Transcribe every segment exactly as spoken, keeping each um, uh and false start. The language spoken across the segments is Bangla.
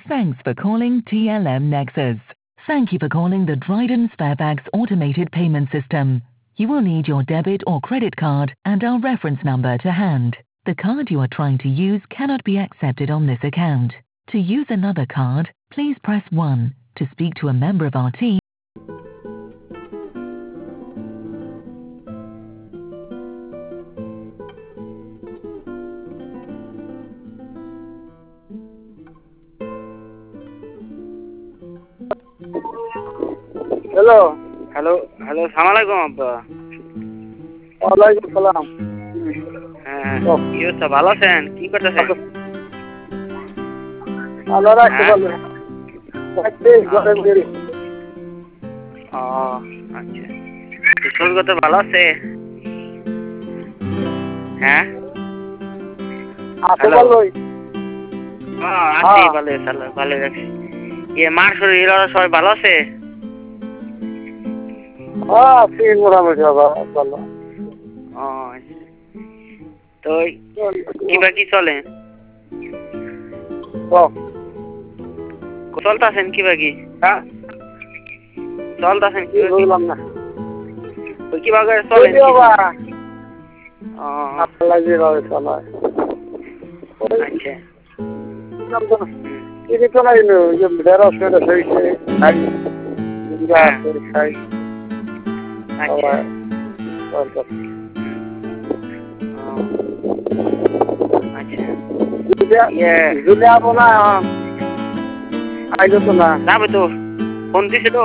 Thanks for calling T L M Nexus. Thank you for calling the Dryden Sparebags automated payment system. You will need your debit or credit card and our reference number to hand. The card you are trying to use cannot be accepted on this account. To use another card, please press one. To speak to a member of our team, hello hello hello সালাম আলাইকুম আব্বা। ওয়ালাইকুম সালাম। হ্যাঁ কি অবস্থা, ভালো আছেন? কি করতেছেন? আল্লাহ রাখতে ভালো। ঘরে বেরি। ও আচ্ছা, শরীর তো ভালো আছে? হ্যাঁ আছে ভালোই। হ্যাঁ আছি ভালো, ভালো ভালো রাখছি। ইয়ে মার শরীর সবাই ভালো আছে? হ্যাঁ আছি মোটামুটি ভালো। ও তো কিবা কি চলে? চলতেছেন কিবা কি? হ্যাঁ চলতেছেন কি বললাম না। ওই কিবা করে চলেন? ও আল্লাহ যেভাবে চলায়। আচ্ছা ఇది కూడా నేను వేరే వస్తున్న సైడ్ খাই ఇంకా খাই আচ্ছা জুলে যাবো না আইলো তো না যাবে তো। ফোন দিছে তো?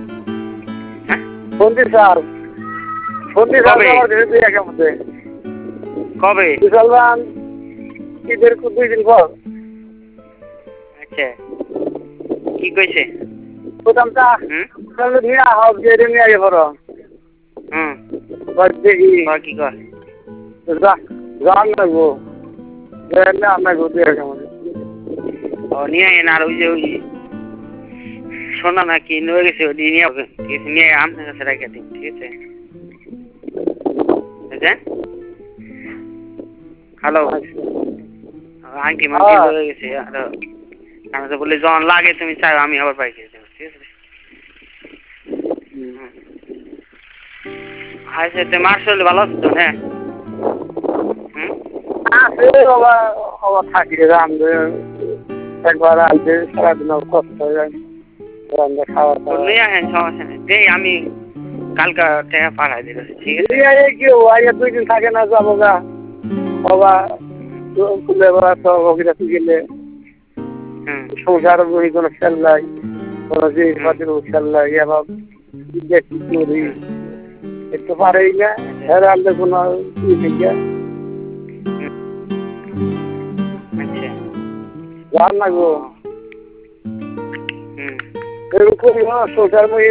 ফোন দিছে আর ফোন দিছে আমার ঘরে দিয়ে একে মধ্যে কবে? বিশালবান ঈদের দুই দিন পর। আচ্ছা কি কইছে? প্রথমটা তাহলে নিয়ে হোক যে নিয়ে আগে বড় হুম দেখি কি কর জান লাগবো না আপনার ঘুরতে একে মধ্যে ও নিয়ে আইন। আর ওই যে ওই সোনা নাকি নিয়ে গেছে ওই নিয়ে হবে, ঠিক আছে? নিয়ে আপনার কাছে রেখে দিন, ঠিক আছে? হ্যালো আংটি মাংটি হয়ে গেছে। আর আমি তো বলি যখন লাগে তুমি চাও আমি আবার বাইকে যাবো, ঠিক আছে? আচ্ছা মার শরীর ভালো আছে তো? হ্যাঁ হুম আছে বাবা বাবা থাকি রান্ধে একবার আনতে সারাদিন কষ্ট হয়ে যায় রান্না খাওয়া নিয়ে আসেন, সমস্যা নেই। দেই আমি কালকা টাকা পাঠাই দিল, ঠিক আছে? কি আগে দুই দিন থাকে না যাবো গা বাবা খুলে অভিরাতি গেলে সংসার বই কোনো খেল নাই, কোনো জিনিসপাতির খেল নাই। এবার দেখি করি একটু পারেই না হেরে আনলে কোনো ই থেকে জান না গো এরকম করি সংসার মই